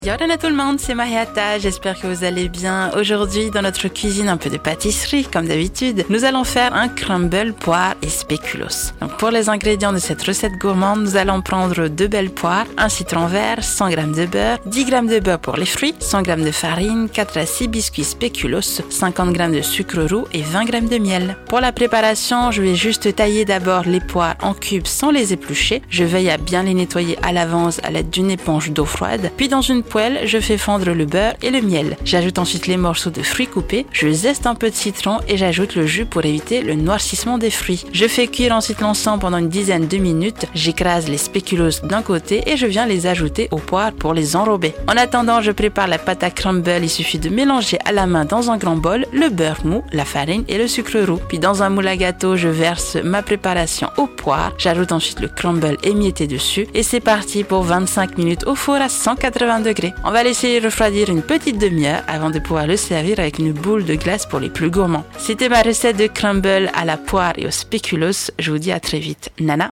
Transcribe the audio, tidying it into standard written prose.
Yorana tout le monde, c'est Mariata, j'espère que vous allez bien. Aujourd'hui, dans notre cuisine, un peu de pâtisserie, comme d'habitude, nous allons faire un crumble poire et spéculoos. Donc, pour les ingrédients de cette recette gourmande, nous allons prendre 2 belles poires, un citron vert, 100 g de beurre, 10 g de beurre pour les fruits, 100 g de farine, 4 à 6 biscuits spéculoos, 50 g de sucre roux et 20 g de miel. Pour la préparation, je vais juste tailler d'abord les poires en cubes sans les éplucher. Je veille à bien les nettoyer à l'avance à l'aide d'une éponge d'eau froide. Puis dans une poêle, je fais fondre le beurre et le miel. J'ajoute ensuite les morceaux de fruits coupés, je zeste un peu de citron et j'ajoute le jus pour éviter le noircissement des fruits. Je fais cuire ensuite l'ensemble pendant une dizaine de minutes, j'écrase les spéculoos d'un côté et je viens les ajouter aux poires pour les enrober. En attendant, je prépare la pâte à crumble, il suffit de mélanger à la main dans un grand bol le beurre mou, la farine et le sucre roux. Puis dans un moule à gâteau, je verse ma préparation aux poires, j'ajoute ensuite le crumble émietté dessus et c'est parti pour 25 minutes au four à 180 degrés. On va laisser refroidir une petite demi-heure avant de pouvoir le servir avec une boule de glace pour les plus gourmands. C'était ma recette de crumble à la poire et aux spéculoos. Je vous dis à très vite. Nana.